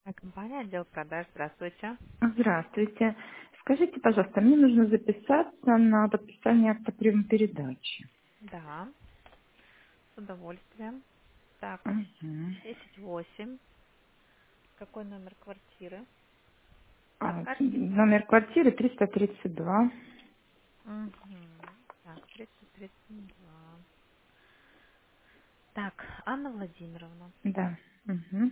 Компания отдел продаж. Здравствуйте. Здравствуйте. Скажите, пожалуйста, мне нужно записаться на подписание акта приема-передачи. Да, с удовольствием. Так, Мгм. 10-8. Какой номер квартиры? Подскажете? Номер квартиры 332. Угу. Так, 332. Так, Анна Владимировна. Да. Мгм.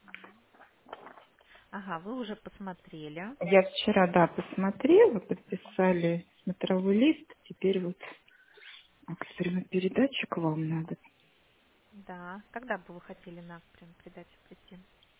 Ага, вы уже посмотрели. Я вчера, да, посмотрела, подписали смотровой лист. Теперь вот акт приема-передачи к вам надо. Да. Когда бы вы хотели на передачу прийти?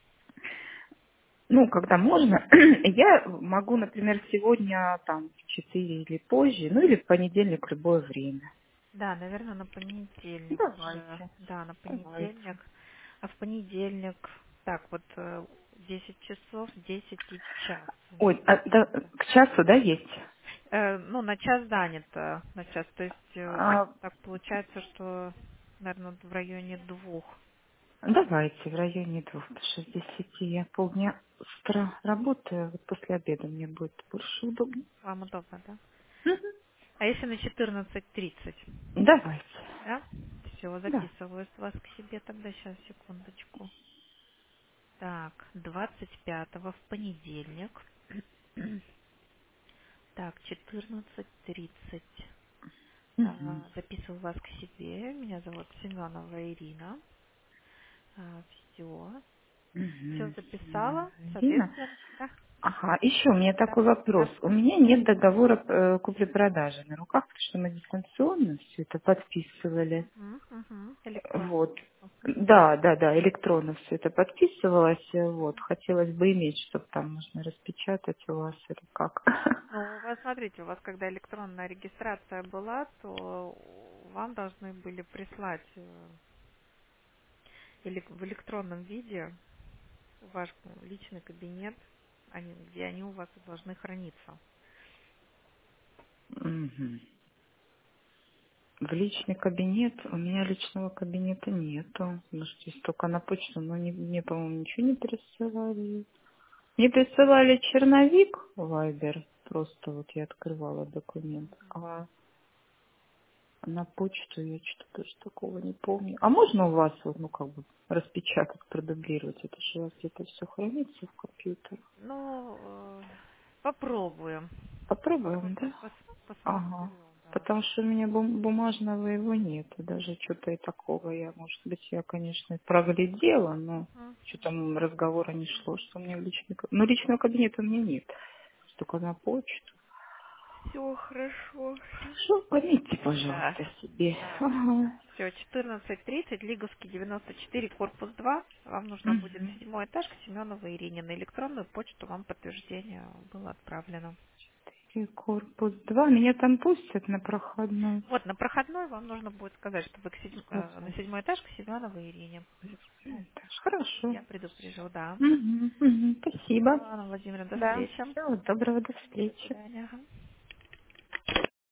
Ну, когда можно. Я могу, например, сегодня там в 4 или позже, ну или в понедельник в любое время. Да, наверное, на понедельник уже. Давайте. Да, на Давайте. понедельник. А в понедельник, так, вот 10 часов, 10 и час у меня Ой, да, занято. к часу, да, есть? Ну, на час занято, на час. То есть А, так получается, что, наверное, в районе 2. давайте в районе 2, потому что с 10 я полдня с утра работаю, вот после обеда мне будет больше удобно. Вам удобно, да? Мгм. А если на 14:30? Давайте, Да? Все, да. записываю с вас к себе тогда. Сейчас, секундочку. Так, 25-го в понедельник. Так, 14:30. Мгм. Записываю вас к себе. Меня зовут Семенова Ирина. Все. Все Мгм. записала. Ирина. Соответственно, да, Ага, еще у меня да, такой вопрос. да. У меня нет договора купли-продажи на руках, потому что мы дистанционно все это подписывали. Мгм, мгм. Электронно. Вот. Мгм. Да, да, да, электронно все это подписывалось. Вот. Хотелось бы иметь, чтобы там можно распечатать у вас или как. Ну, у вас, смотрите, у вас когда электронная регистрация была, то вам должны были прислать в электронном виде ваш личный кабинет, где они у вас и должны храниться. Мгм. В личный кабинет, у меня личного кабинета нету. Может, есть только на почту, но мне, по-моему, ничего не присылали. Мне присылали черновик Вайбер, просто вот я открывала документ. А на почту я что-то тоже такого не помню. А можно у вас вот, ну, как бы распечатать, продублировать? Это же у вас где-то все хранится в компьютере. Ну, попробуем. Попробуем, да? Ага. Посмотрю, да. Потому что у меня бумажного его нет. И даже что-то и такого я, может быть, я, конечно, проглядела, но Мгм. что-то разговора не шло, что у меня в личный кабинет. Ну, личного кабинета у меня нет. Только на почту. Все хорошо. Хорошо, пометьте, Да. пожалуйста, себе. Да. Ага. Все, 14:30, Лиговский 94, корпус 2. Вам нужно будет Мгм. 7-й этаж к Семеновой Ирине. На электронную почту вам подтверждение было отправлено. И корпус 2. Меня там пустят на проходной. Вот, на проходной вам нужно будет сказать, что вы на Сказать. 7-й этаж к Семеновой Ирине. Это ж хорошо. Я предупрежу, да. Мгм, мгм. Все, Спасибо. Анна Владимировна, до Да. встречи. Всего доброго, до До встречи. свидания. Ага.